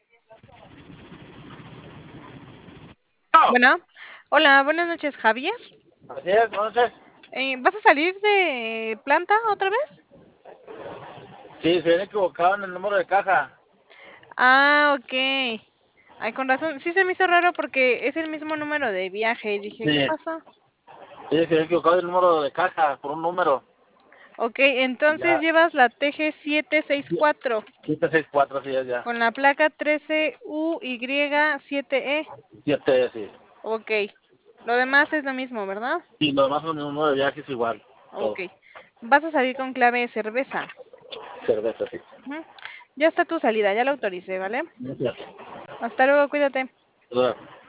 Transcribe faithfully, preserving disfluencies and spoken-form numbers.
Bueno, hola, buenas noches, Javier. Así es, no sé. Eh, ¿vas a salir de planta otra vez? Sí, se habían equivocado en el número de caja. Ah, ok. Ay, con razón. Sí se me hizo raro porque es el mismo número de viaje y dije, ¿qué Sí, pasó? sí, se habían equivocado el número de caja por un número. Ok, entonces Ya, llevas la T G siete seis cuatro siete seis cuatro, sí es ya. con la placa trece U Y siete E. siete, sí. Ok. Lo demás es lo mismo, ¿verdad? Y lo demás son el número de viajes igual. Ok. Todo. Vas a salir con clave de cerveza. Cerveza, sí. Ujú. Ya está tu salida, ya la autoricé, ¿vale? Gracias. Hasta luego, cuídate. Gracias.